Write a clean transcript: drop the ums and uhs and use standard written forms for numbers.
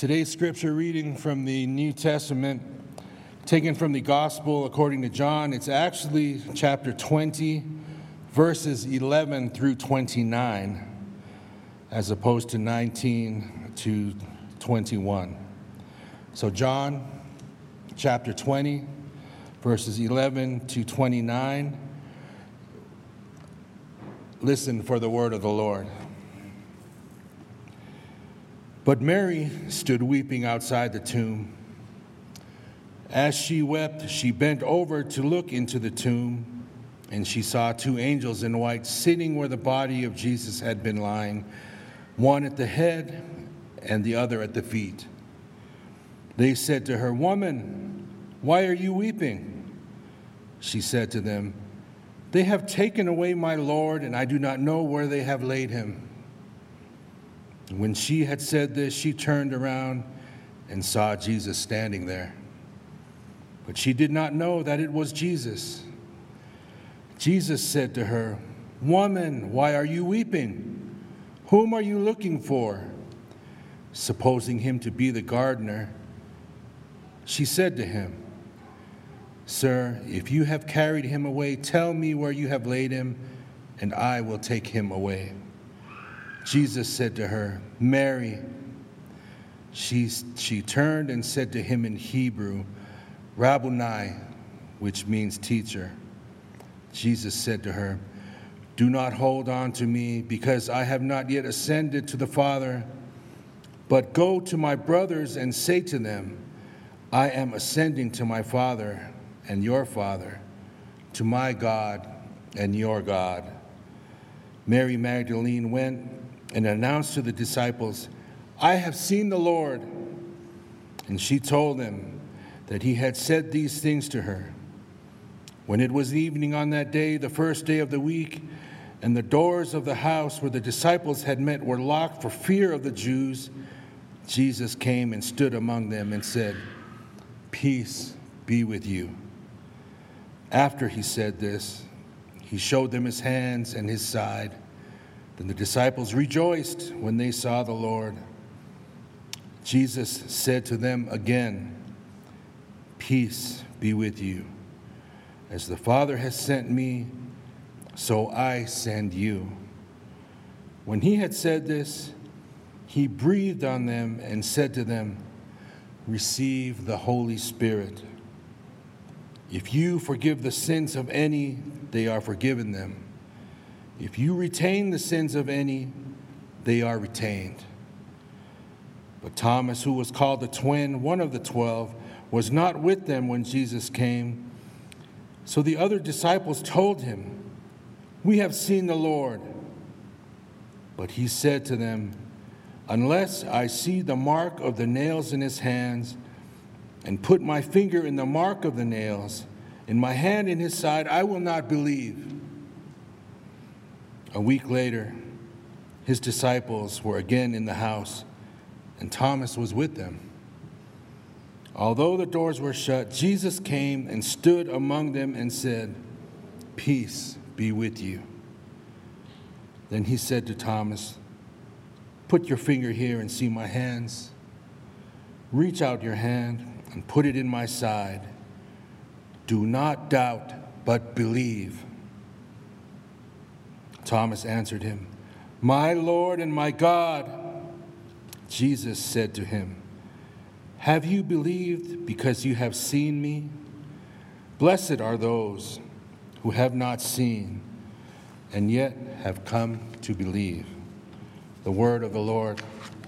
Today's scripture reading from the New Testament, taken from the Gospel according to John. It's actually chapter 20, verses 11 through 29, as opposed to 19 to 21. So John chapter 20, verses 11 to 29. Listen for the word of the Lord. But Mary stood weeping outside the tomb. As she wept, she bent over to look into the tomb, and she saw two angels in white sitting where the body of Jesus had been lying, one at the head and the other at the feet. They said to her, "Woman, why are you weeping?" She said to them, "They have taken away my Lord, and I do not know where they have laid him." When she had said this, she turned around and saw Jesus standing there. But she did not know that it was Jesus. Jesus said to her, "Woman, why are you weeping? Whom are you looking for?" Supposing him to be the gardener, she said to him, "Sir, if you have carried him away, tell me where you have laid him, and I will take him away." Jesus said to her, "Mary." She turned and said to him in Hebrew, "Rabboni," which means teacher. Jesus said to her, "Do not hold on to me, because I have not yet ascended to the Father, but go to my brothers and say to them, I am ascending to my Father and your Father, to my God and your God." Mary Magdalene went and announced to the disciples, "I have seen the Lord." And she told them that he had said these things to her. When it was evening on that day, the first day of the week, and the doors of the house where the disciples had met were locked for fear of the Jews, Jesus came and stood among them and said, "Peace be with you." After he said this, he showed them his hands and his side. Then the disciples rejoiced when they saw the Lord. Jesus said to them again, "Peace be with you. As the Father has sent me, so I send you." When he had said this, he breathed on them and said to them, "Receive the Holy Spirit. If you forgive the sins of any, they are forgiven them. If you retain the sins of any, they are retained." But Thomas, who was called the twin, one of the 12, was not with them when Jesus came. So the other disciples told him, "We have seen the Lord." But he said to them, "Unless I see the mark of the nails in his hands, and put my finger in the mark of the nails, and my hand in his side, I will not believe." A week later, his disciples were again in the house, and Thomas was with them. Although the doors were shut, Jesus came and stood among them and said, "Peace be with you." Then he said to Thomas, "Put your finger here and see my hands. Reach out your hand and put it in my side. Do not doubt, but believe." Thomas answered him, "My Lord and my God." Jesus said to him, "Have you believed because you have seen me? Blessed are those who have not seen and yet have come to believe." The word of the Lord.